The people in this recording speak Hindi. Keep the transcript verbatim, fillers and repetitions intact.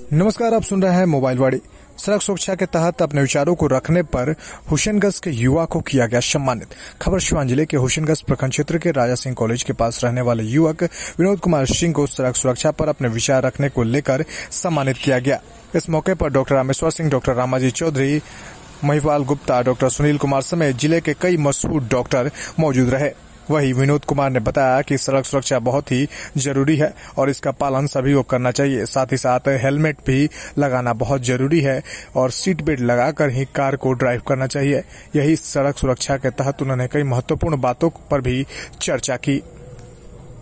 नमस्कार, आप सुन रहे हैं मोबाइल वाड़ी। सड़क सुरक्षा के तहत अपने विचारों को रखने पर हुसैनगंज के युवा को किया गया सम्मानित। खबर सिवान जिले के हुसैनगंज प्रखंड क्षेत्र के राजा सिंह कॉलेज के पास रहने वाले युवक विनोद कुमार सिंह को सड़क सुरक्षा पर अपने विचार रखने को लेकर सम्मानित किया गया। इस मौके पर doctor Rameshwar Singh, doctor Ramaji Chaudhary, Mahipal Gupta, doctor Sunil Kumar समेत जिले के कई मशहूर डॉक्टर मौजूद रहे। वहीं विनोद कुमार ने बताया कि सड़क सुरक्षा बहुत ही जरूरी है और इसका पालन सभी को करना चाहिए। साथ ही साथ हेलमेट भी लगाना बहुत जरूरी है और सीट बेल्ट लगाकर ही कार को ड्राइव करना चाहिए। यही सड़क सुरक्षा के तहत उन्होंने कई महत्वपूर्ण बातों पर भी चर्चा की।